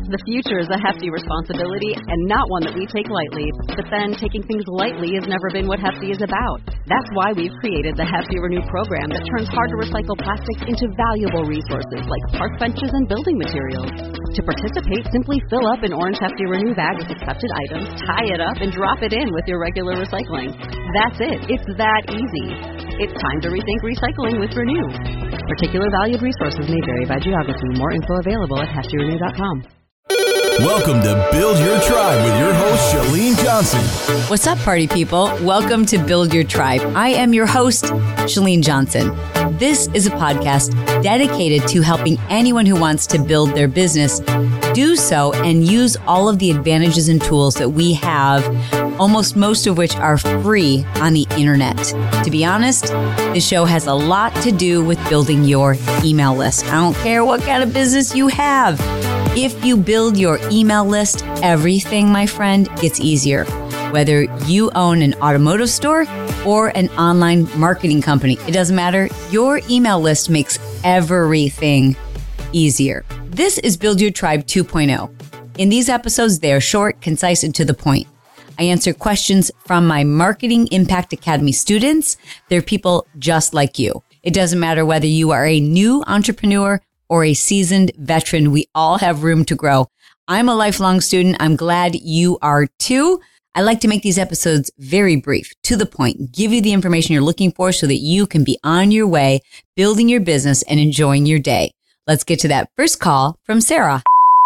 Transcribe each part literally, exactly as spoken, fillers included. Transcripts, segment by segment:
The future is a hefty responsibility and not one that we take lightly. But then taking things lightly has never been what Hefty is about. That's why we've created the Hefty Renew program that turns hard to recycle plastics into valuable resources like park benches and building materials. To participate, simply fill up an orange Hefty Renew bag with accepted items, tie it up, and drop it in with your regular recycling. That's it. It's that easy. It's time to rethink recycling with Renew. Particular valued resources may vary by geography. More info available at hefty renew dot com. Welcome to Build Your Tribe with your host, Chalene Johnson. What's up, party people? Welcome to Build Your Tribe. I am your host, Chalene Johnson. This is a podcast dedicated to helping anyone who wants to build their business do so and use all of the advantages and tools that we have, almost most of which are free on the internet. To be honest, this show has a lot to do with building your email list. I don't care what kind of business you have. If you build your email list, everything, my friend, gets easier. Whether you own an automotive store or an online marketing company, it doesn't matter. Your email list makes everything easier. This is Build Your Tribe two point oh. In these episodes, they are short, concise, and to the point. I answer questions from my Marketing Impact Academy students. They're people just like you. It doesn't matter whether you are a new entrepreneur or a seasoned veteran. We all have room to grow. I'm a lifelong student. I'm glad you are too. I like to make these episodes very brief, to the point, give you the information you're looking for so that you can be on your way, building your business and enjoying your day. Let's get to that first call from Sarah.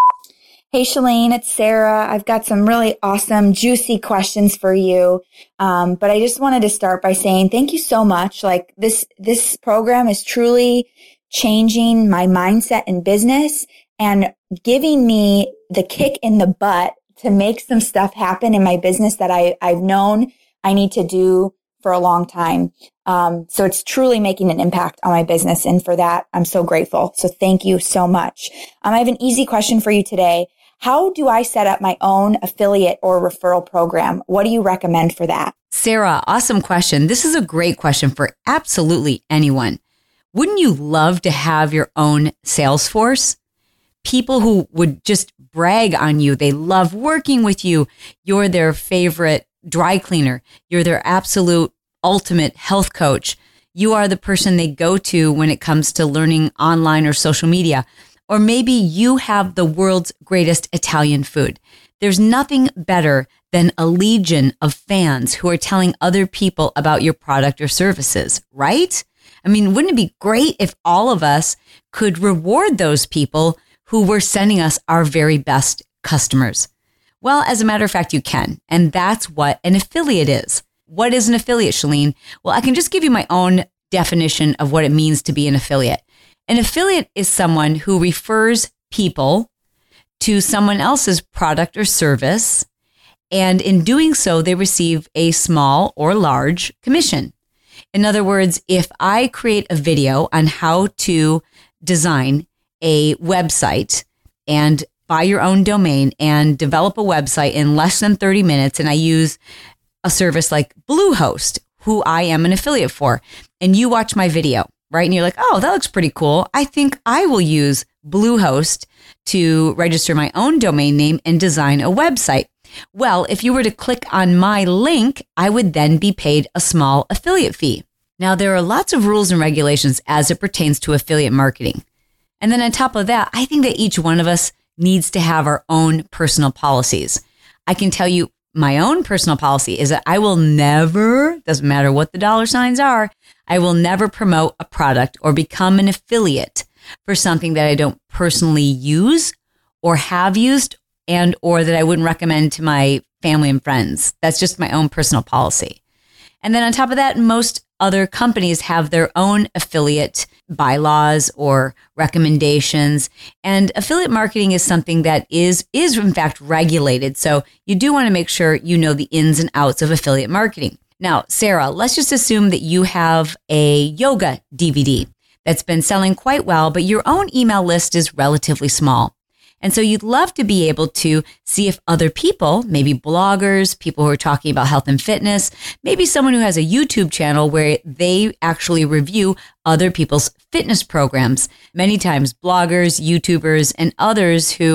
Hey, Chalene, it's Sarah. I've got some really awesome, juicy questions for you. Um, but I just wanted to start by saying thank you so much. Like this, this program is truly changing my mindset in business and giving me the kick in the butt to make some stuff happen in my business that I, I've known I need to do for a long time. Um, so it's truly making an impact on my business. And for that, I'm so grateful. So thank you so much. Um, I have an easy question for you today. How do I set up my own affiliate or referral program? What do you recommend for that? Sarah, awesome question. This is a great question for absolutely anyone. Wouldn't you love to have your own sales force? People who would just brag on you. They love working with you. You're their favorite dry cleaner. You're their absolute ultimate health coach. You are the person they go to when it comes to learning online or social media. Or maybe you have the world's greatest Italian food. There's nothing better than a legion of fans who are telling other people about your product or services, right? I mean, wouldn't it be great if all of us could reward those people who were sending us our very best customers? Well, as a matter of fact, you can. And that's what an affiliate is. What is an affiliate, Chalene? Well, I can just give you my own definition of what it means to be an affiliate. An affiliate is someone who refers people to someone else's product or service. And in doing so, they receive a small or large commission. In other words, if I create a video on how to design a website and buy your own domain and develop a website in less than thirty minutes, and I use a service like Bluehost, who I am an affiliate for, and you watch my video, right? And you're like, oh, that looks pretty cool. I think I will use Bluehost to register my own domain name and design a website. Well, if you were to click on my link, I would then be paid a small affiliate fee. Now, there are lots of rules and regulations as it pertains to affiliate marketing. And then on top of that, I think that each one of us needs to have our own personal policies. I can tell you my own personal policy is that I will never, doesn't matter what the dollar signs are, I will never promote a product or become an affiliate for something that I don't personally use or have used and or that I wouldn't recommend to my family and friends. That's just my own personal policy. And then on top of that, most other companies have their own affiliate bylaws or recommendations. And affiliate marketing is something that is, is in fact regulated. So you do want to make sure you know the ins and outs of affiliate marketing. Now, Sarah, let's just assume that you have a yoga D V D that's been selling quite well, but your own email list is relatively small. And so you'd love to be able to see if other people, maybe bloggers, people who are talking about health and fitness, maybe someone who has a YouTube channel where they actually review other people's fitness programs. Many times bloggers, YouTubers, and others who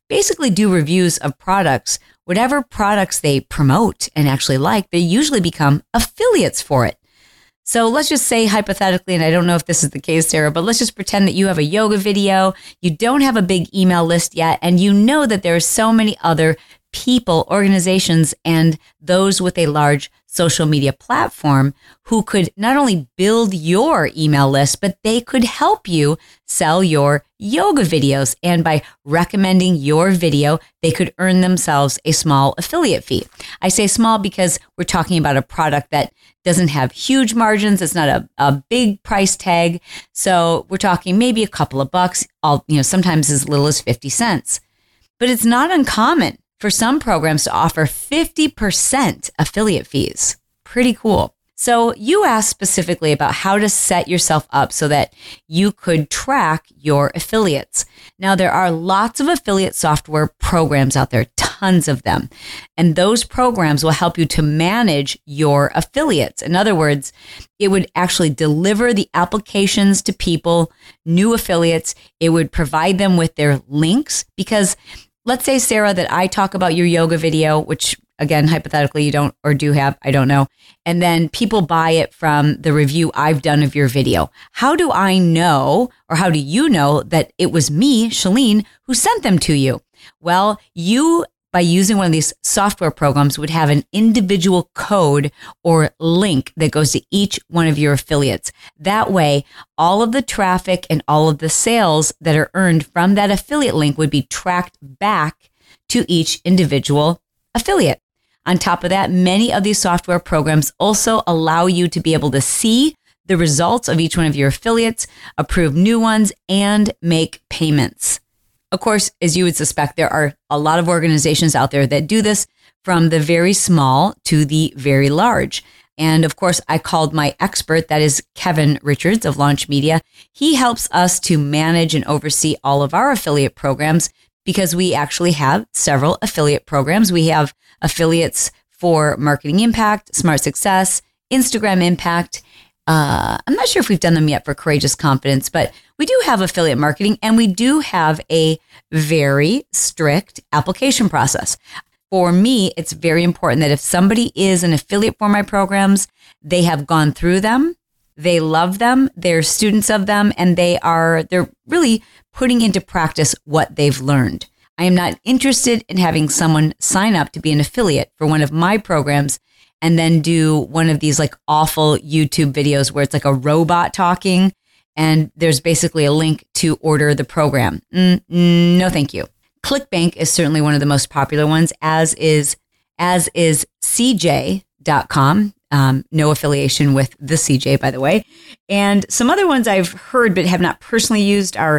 basically do reviews of products. Whatever products they promote and actually like, they usually become affiliates for it. So let's just say hypothetically, and I don't know if this is the case, Sarah, but let's just pretend that you have a yoga video, you don't have a big email list yet, and you know that there are so many other people, organizations, and those with a large social media platform who could not only build your email list, but they could help you sell your yoga videos. And by recommending your video, they could earn themselves a small affiliate fee. I say small because we're talking about a product that doesn't have huge margins. It's not a, a big price tag. So we're talking maybe a couple of bucks, all, you know, sometimes as little as fifty cents. But it's not uncommon for some programs to offer fifty percent affiliate fees. Pretty cool. So you asked specifically about how to set yourself up so that you could track your affiliates. Now, there are lots of affiliate software programs out there, tons of them. And those programs will help you to manage your affiliates. In other words, it would actually deliver the applications to people, new affiliates. It would provide them with their links because let's say, Sarah, that I talk about your yoga video, which again, hypothetically, you don't or do have, I don't know. And then people buy it from the review I've done of your video. How do I know, or how do you know that it was me, Chalene, who sent them to you? Well, you, by using one of these software programs, would have an individual code or link that goes to each one of your affiliates. That way, all of the traffic and all of the sales that are earned from that affiliate link would be tracked back to each individual affiliate. On top of that, many of these software programs also allow you to be able to see the results of each one of your affiliates, approve new ones, and make payments. Of course, as you would suspect, there are a lot of organizations out there that do this, from the very small to the very large. And of course, I called my expert, that is Kevin Richards of Launch Media. He helps us to manage and oversee all of our affiliate programs because we actually have several affiliate programs. We have affiliates for Marketing Impact, Smart Success, Instagram Impact. Uh, I'm not sure if we've done them yet for Courageous Confidence, but we do have affiliate marketing, and we do have a very strict application process. For me, it's very important that if somebody is an affiliate for my programs, they have gone through them, they love them, they're students of them, and they are, they're really putting into practice what they've learned. I am not interested in having someone sign up to be an affiliate for one of my programs and then do one of these like awful YouTube videos where it's like a robot talking and there's basically a link to order the program. Mm, no, thank you. ClickBank is certainly one of the most popular ones, as is as is C J dot com. Um, no affiliation with the C J, by the way. And some other ones I've heard but have not personally used are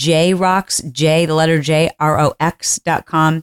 JRox, J, the letter J, R O X dot com.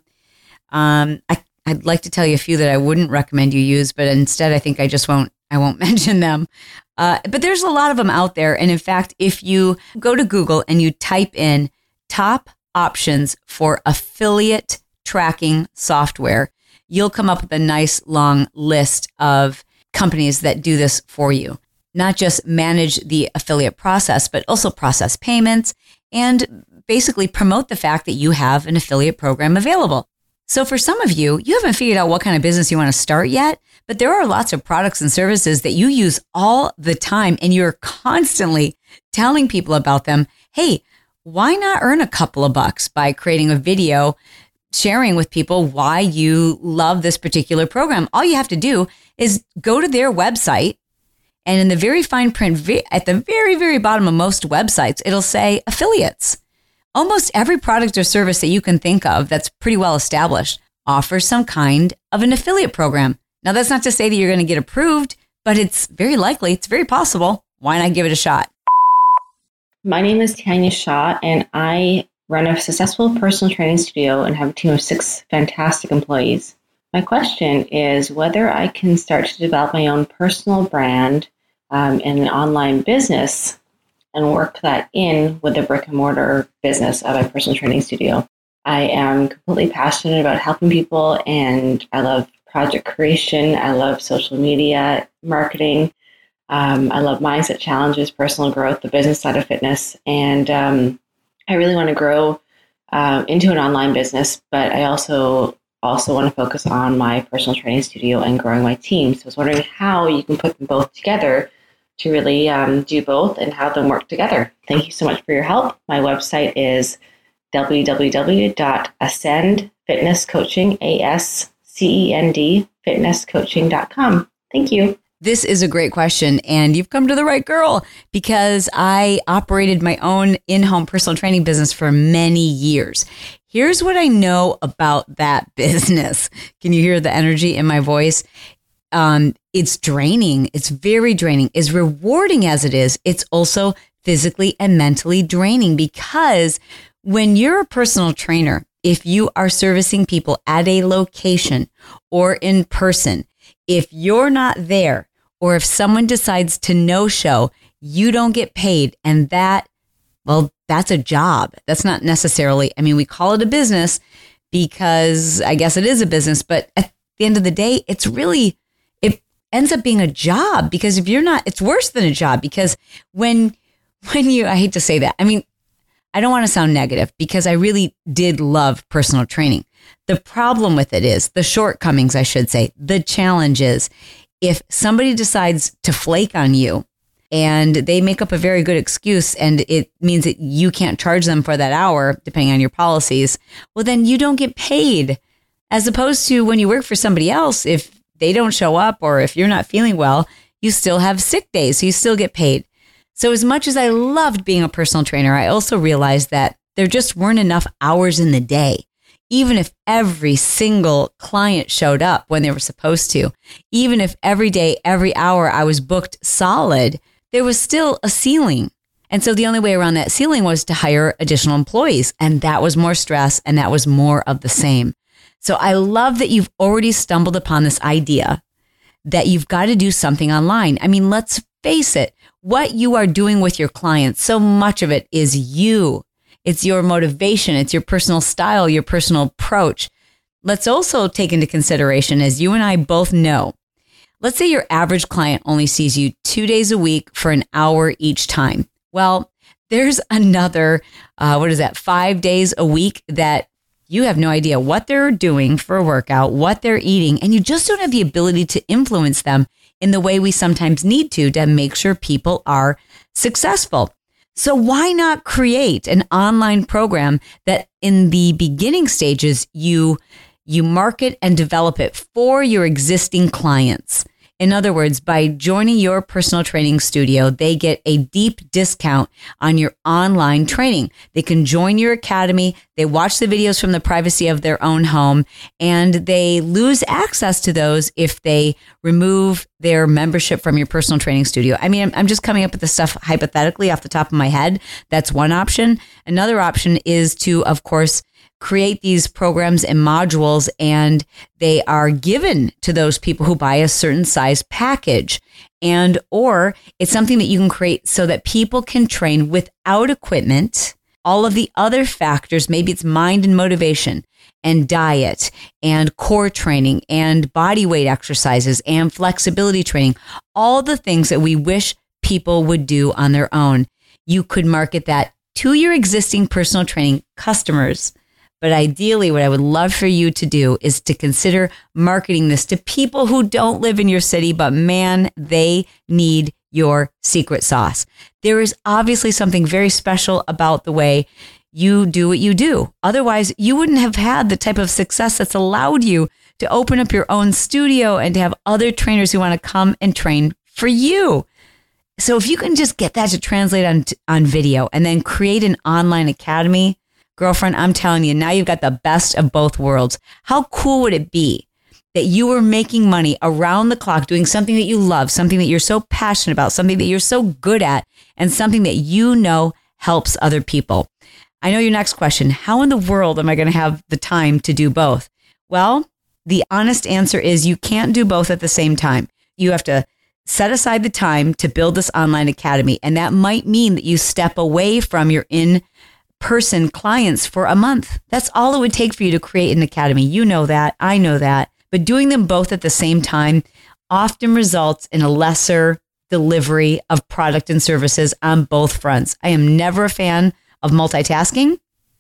Um, I, I'd like to tell you a few that I wouldn't recommend you use, but instead I think I just won't, I won't mention them. Uh, but there's a lot of them out there. And in fact, if you go to Google and you type in top options for affiliate tracking software, you'll come up with a nice long list of companies that do this for you. Not just manage the affiliate process, but also process payments and basically promote the fact that you have an affiliate program available. So for some of you, you haven't figured out what kind of business you want to start yet, but there are lots of products and services that you use all the time and you're constantly telling people about them. Hey, why not earn a couple of bucks by creating a video sharing with people why you love this particular program? All you have to do is go to their website, and in the very fine print at the very, very bottom of most websites, it'll say affiliates. Almost every product or service that you can think of that's pretty well established offers some kind of an affiliate program. Now, that's not to say that you're going to get approved, but it's very likely, it's very possible. Why not give it a shot? My name is Tanya Shaw, and I run a successful personal training studio and have a team of six fantastic employees. My question is whether I can start to develop my own personal brand um, in an online business and work that in with the brick and mortar business of my personal training studio. I am completely passionate about helping people, and I love project creation. I love social media marketing. Um, I love mindset challenges, personal growth, the business side of fitness. And um, I really want to grow um, into an online business, but I also also want to focus on my personal training studio and growing my team. So I was wondering how you can put them both together to really um, do both and have them work together. Thank you so much for your help. My website is w w w dot ascend fitness coaching, A S C E N D, fitness coaching dot com. Thank you. This is a great question, and you've come to the right girl, because I operated my own in-home personal training business for many years. Here's what I know about that business. Can you hear the energy in my voice? Um, it's draining. It's very draining. As rewarding as it is, it's also physically and mentally draining, because when you're a personal trainer, if you are servicing people at a location or in person, if you're not there, or if someone decides to no-show, you don't get paid. And that, well, that's a job. That's not necessarily, I mean, we call it a business because I guess it is a business, but at the end of the day, it's really, it ends up being a job, because if you're not, it's worse than a job, because when, when you, I hate to say that, I mean, I don't want to sound negative, because I really did love personal training. The problem with it is, the shortcomings, I should say, the challenge is, if somebody decides to flake on you and they make up a very good excuse and it means that you can't charge them for that hour, depending on your policies, well, then you don't get paid. As opposed to when you work for somebody else, if they don't show up or if you're not feeling well, you still have sick days, so you still get paid. So as much as I loved being a personal trainer, I also realized that there just weren't enough hours in the day. Even if every single client showed up when they were supposed to, even if every day, every hour I was booked solid, there was still a ceiling. And so the only way around that ceiling was to hire additional employees. And that was more stress, and that was more of the same. So I love that you've already stumbled upon this idea that you've got to do something online. I mean, let's face it, what you are doing with your clients, so much of it is you. It's your motivation. It's your personal style, your personal approach. Let's also take into consideration, as you and I both know, let's say your average client only sees you two days a week for an hour each time. Well, there's another, uh, what is that, five days a week that you have no idea what they're doing for a workout, what they're eating, and you just don't have the ability to influence them in the way we sometimes need to to make sure people are successful. So why not create an online program that in the beginning stages, you, you market and develop it for your existing clients? In other words, by joining your personal training studio, they get a deep discount on your online training. They can join your academy, they watch the videos from the privacy of their own home, and they lose access to those if they remove their membership from your personal training studio. I mean, I'm just coming up with the stuff hypothetically off the top of my head. That's one option. Another option is to, of course, create these programs and modules, and they are given to those people who buy a certain size package. And or it's something that you can create so that people can train without equipment. All of the other factors, maybe it's mind and motivation and diet and core training and body weight exercises and flexibility training, all the things that we wish people would do on their own. You could market that to your existing personal training customers. But ideally, what I would love for you to do is to consider marketing this to people who don't live in your city, but man, they need your secret sauce. There is obviously something very special about the way you do what you do. Otherwise, you wouldn't have had the type of success that's allowed you to open up your own studio and to have other trainers who want to come and train for you. So if you can just get that to translate on, on video and then create an online academy, girlfriend, I'm telling you, now you've got the best of both worlds. How cool would it be that you were making money around the clock doing something that you love, something that you're so passionate about, something that you're so good at, and something that you know helps other people? I know your next question, how in the world am I going to have the time to do both? Well, the honest answer is you can't do both at the same time. You have to set aside the time to build this online academy, and that might mean that you step away from your in person clients for a month. That's all it would take for you to create an academy. You know that. I know that. But doing them both at the same time often results in a lesser delivery of product and services on both fronts. I am never a fan of multitasking.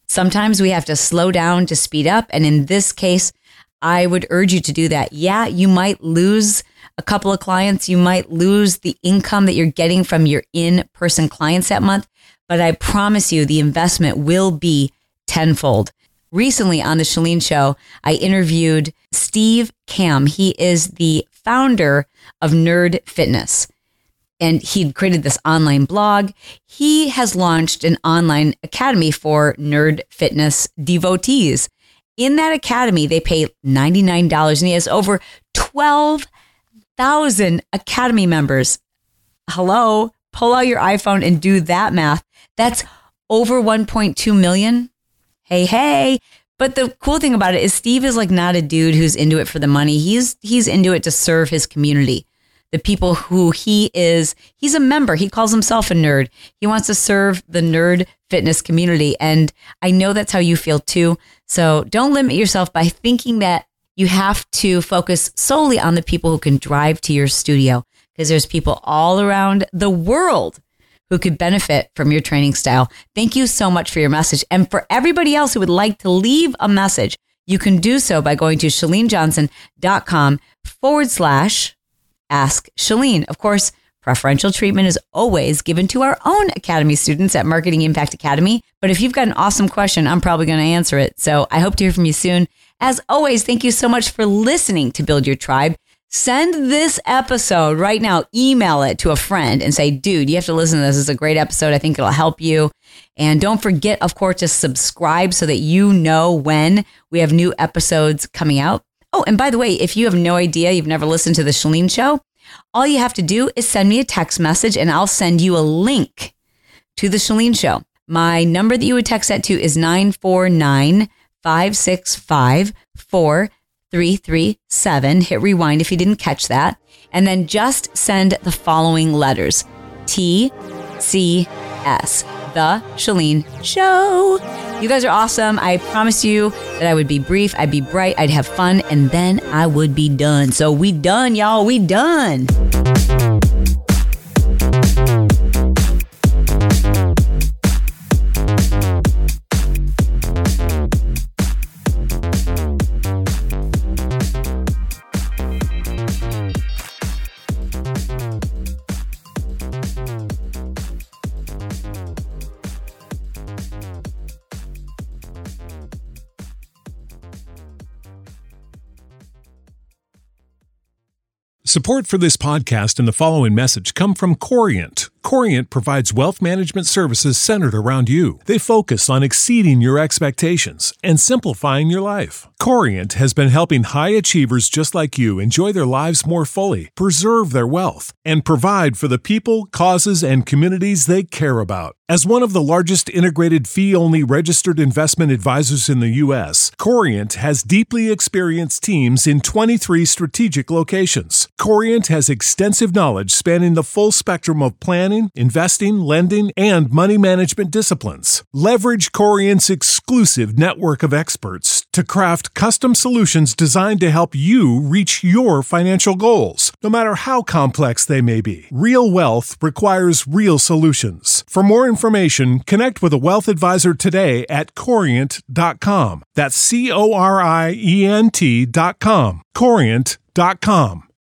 Sometimes we have to slow down to speed up. And in this case, I would urge you to do that. Yeah, you might lose a couple of clients. You might lose the income that you're getting from your in-person clients that month. But I promise you the investment will be tenfold. Recently on the Chalene Show, I interviewed Steve Kamb. He is the founder of Nerd Fitness. And he'd created this online blog. He has launched an online academy for Nerd Fitness devotees. In that academy, they pay ninety-nine dollars, and he has over twelve thousand academy members. Hello, pull out your iPhone and do that math. That's over one point two million. Hey, hey. But the cool thing about it is Steve is like not a dude who's into it for the money. He's he's into it to serve his community. The people who he is, he's a member. He calls himself a nerd. He wants to serve the nerd fitness community. And I know that's how you feel too. So don't limit yourself by thinking that you have to focus solely on the people who can drive to your studio, because there's people all around the world who could benefit from your training style. Thank you so much for your message. And for everybody else who would like to leave a message, you can do so by going to chalenejohnson.com forward slash Ask Chalene. Of course, preferential treatment is always given to our own Academy students at Marketing Impact Academy. But if you've got an awesome question, I'm probably going to answer it. So I hope to hear from you soon. As always, thank you so much for listening to Build Your Tribe. Send this episode right now, email it to a friend and say, dude, you have to listen to this. It's a great episode. I think it'll help you. And don't forget, of course, to subscribe so that you know when we have new episodes coming out. Oh, and by the way, if you have no idea, you've never listened to the Chalene Show, all you have to do is send me a text message and I'll send you a link to the Chalene Show. My number that you would text that to is nine four nine, five six five, four three three seven. Hit rewind if you didn't catch that. And then just send the following letters. T C S. The Chalene Show. You guys are awesome. I promise you that I would be brief, I'd be bright, I'd have fun, and then I would be done. So we done, y'all. We done. Support for this podcast and the following message come from Corient. Corient provides wealth management services centered around you. They focus on exceeding your expectations and simplifying your life. Corient has been helping high achievers just like you enjoy their lives more fully, preserve their wealth, and provide for the people, causes, and communities they care about. As one of the largest integrated fee-only registered investment advisors in the U S, Corient has deeply experienced teams in twenty-three strategic locations. Corient has extensive knowledge spanning the full spectrum of planning, investing, lending, and money management disciplines. Leverage Corient's exclusive network of experts to craft custom solutions designed to help you reach your financial goals, no matter how complex they may be. Real wealth requires real solutions. For more information, connect with a wealth advisor today at corient dot com. That's C O R I E N T dot com. corient dot com.